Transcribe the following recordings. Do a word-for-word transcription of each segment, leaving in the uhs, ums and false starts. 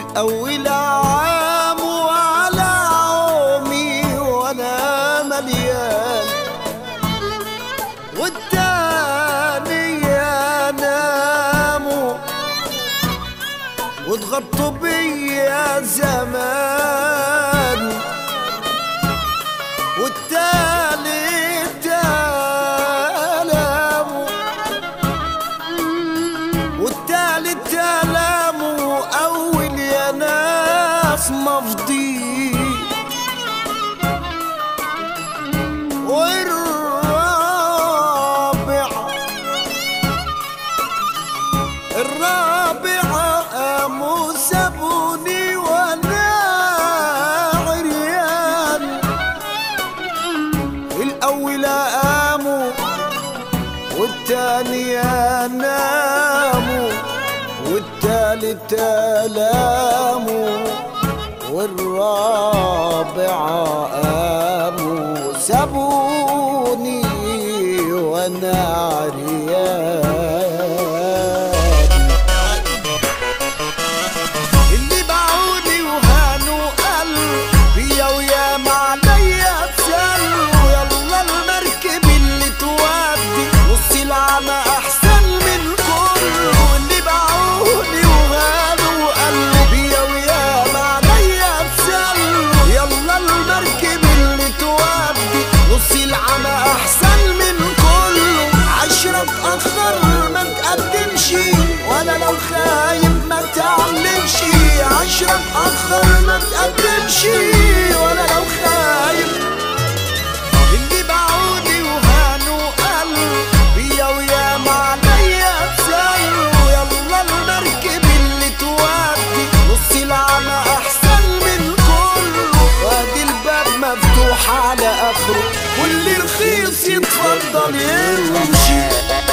أول عام وعلى عومي وأنا مليان، والتاني يناموا واتغطوا بيا زمان، والتالت تلاموا والتالت تلاموا أول يا ناس مفضي، والرابع الرابعة قاموا سابوني وأنا عريان. الأول قاموا والتانية ناموا، والتالت لاموا، والرابعة قاموا سابوني وانا عريان. اللي باعوني وهانوا قلبي وياما عليا اتسلوا، يلا المركب اللي تودي نص العمى احسن من كله. اللي باعوني وهانوا قلبي وياما عليا اتسلوا، يلا المركب اللي تودي نص العمى احسن من كله. عشرة اتأخر ما تقدمش وانا لو خايب ما تعلمش، عشرة اتأخر ما تقدمش وانا لو خايب. اللي باعوني وهانوا قلبي وياما عليا اتسلوا، يلا المركب اللي تودي نص العمى احسن من كله. وادي الباب مفتوح على اخره واللي رخيص يتفضل يمشي.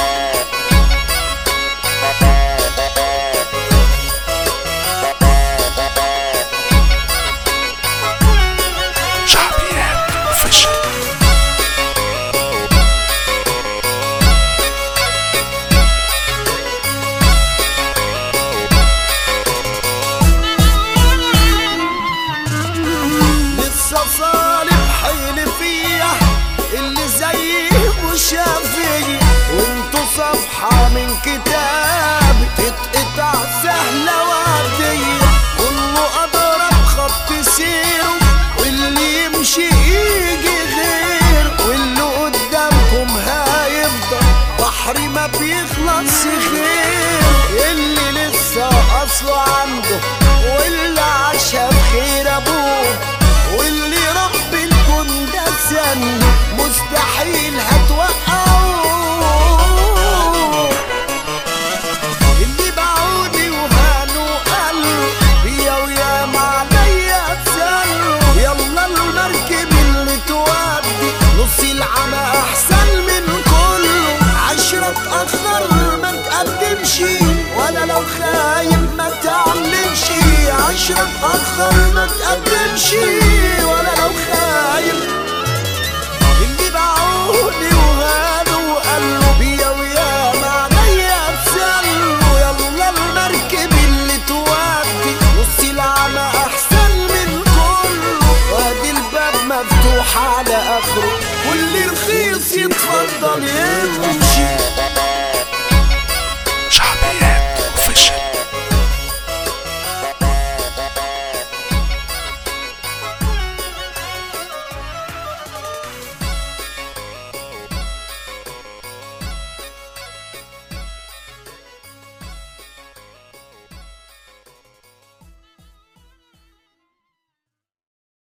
صالح حيل فيا اللي زيي وشافي، وانتو صفحة من كتابي تتقطع سهلة وعادية. كله أضرب خط سيره واللي يمشي يجي غير، واللي قدامكم هيفضل بحري ما بيخلص خير. اللي لسه أصله عنده واللي عاشها بخير أبوه، واللي رب الكون ده سنه مستحيل هتوقعوه. اللي باعوني وهانوا قلبي وياما عليا اتسلوا، يلا المركب اللي تودي نص العمى احسن من كله. عشرة اتأخر ما تقدمش وانا لو خايب ما تعلمش، عشرة اتأخر ما تقدمش وانا لو خايب. اللي باعوني وهانوا قلبي وياما عليا اتسلوا، يلا المركب اللي تودي نص العمى احسن من كله. وادي الباب مفتوح على اخره واللي رخيص يتفضل يمشي.